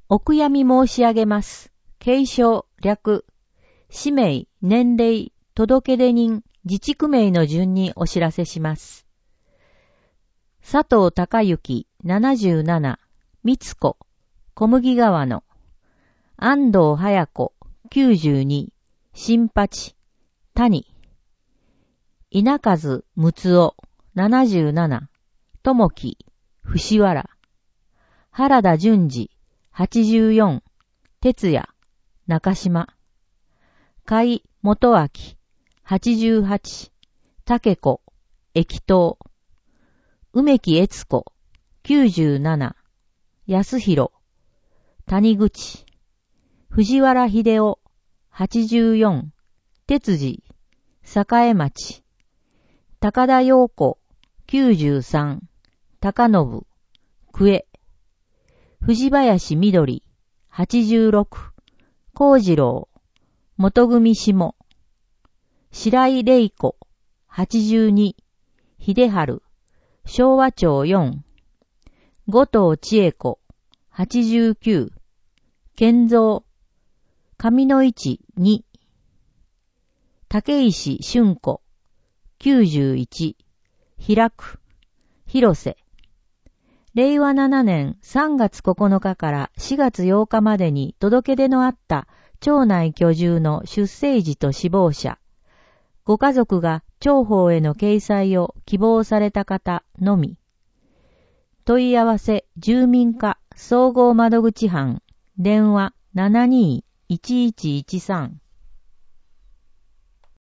お悔やみ申し上げます。継承、略、氏名、年齢、届出人、自治区名の順にお知らせします。佐藤孝之、77、三つ子、小麦川の、安藤早子、92、新八、谷、稲数睦夫、77、友樹、藤原、原田淳二、84、哲也、中島、甲斐元明、88、竹子、駅東、梅木悦子、97、安弘、谷口、藤原秀夫、84、哲司、栄町、高田陽子、93、高信、久江、藤林みどり、86、幸次郎、元組下、白井玲子、82、秀春、昭和町4、後藤千恵子、89、健三、上野市2、竹石俊子、91、開く、広瀬。令和7年3月9日から4月8日までに届け出のあった町内居住の出生時と死亡者、ご家族が町法への掲載を希望された方のみ。問い合わせ住民課総合窓口班電話72-1113